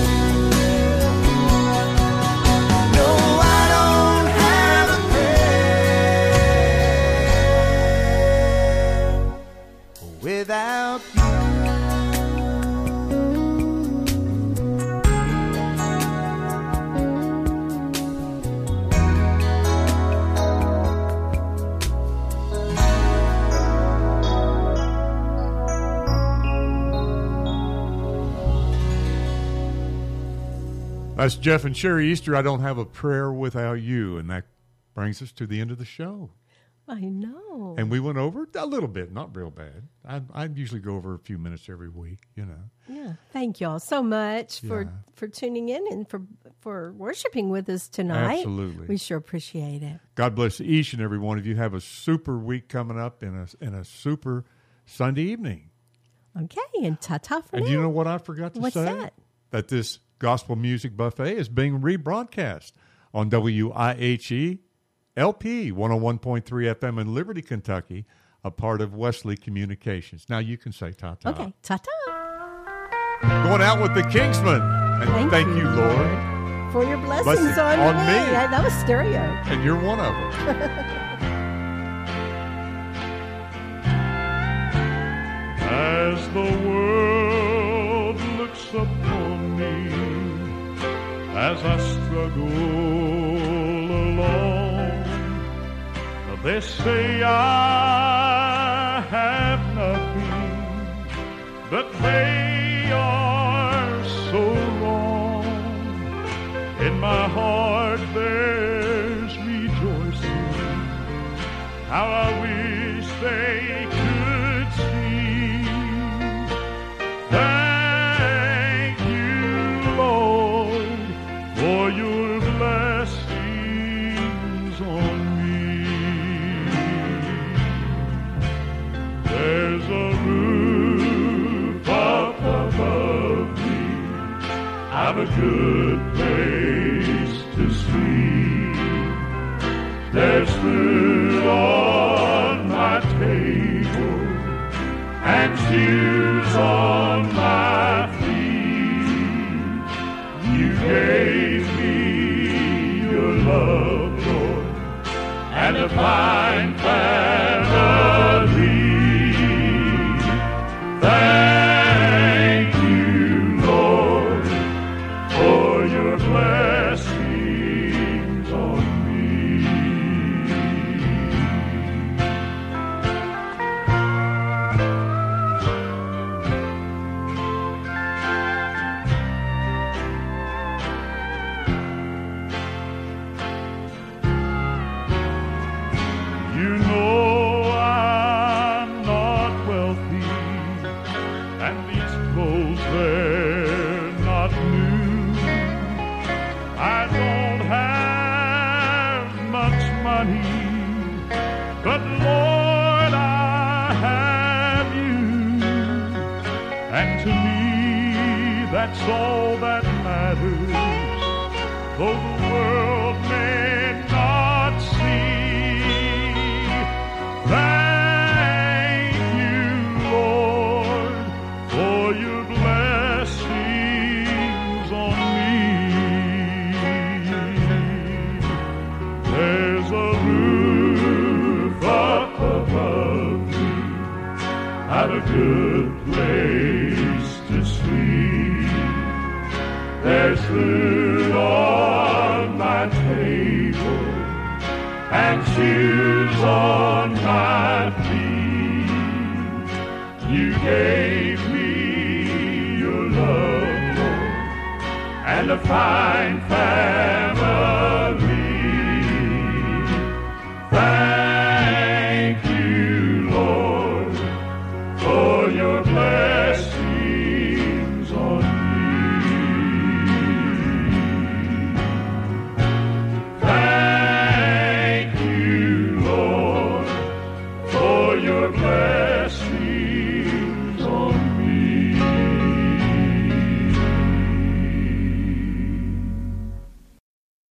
No, I don't have a prayer without you. That's Jeff and Sherry Easter. I don't have a prayer without you. And that brings us to the end of the show. I know. And we went over a little bit, not real bad. I I usually go over a few minutes every week, you know. Yeah. Thank y'all so much for, Yeah. for tuning in and for for worshiping with us tonight. Absolutely. We sure appreciate it. God bless each and every one of you. Have a super week coming up and a, and a super Sunday evening. Okay. And ta-ta for And now. you know what I forgot to What's say? that? That this Gospel Music Buffet is being rebroadcast on W I H E L P one oh one point three F M in Liberty, Kentucky, a part of Wesley Communications. Now you can say ta-ta. Okay. Ta-ta. Going out with the Kingsmen. And Thank thank, you, you, Lord. For your blessings Blessings on, on me. me. Yeah, that was stereo. And you're one of them. As the world looks upon me, as I struggle along, they say I have nothing, but they are so wrong. In my heart there's rejoicing, how I wish they could see. Thank you, Lord, for your blessings on me. There's a roof up above me, I've a good place to sleep. There's food on my table and shoes on my feet. You gave me your love, Lord, and a fine family. Thank you, Lord, for your blessings on me. You know I'm not wealthy, and these clothes, they're not new. I don't have much money, but Lord, I have you. And to me, that's all that matters, though the world may not see. Thank you, Lord, for your blessings on me. There's a roof up above me, I've a good place to sleep. There's food on my table and shoes on my feet. You gave me your love, Lord, and a fine family.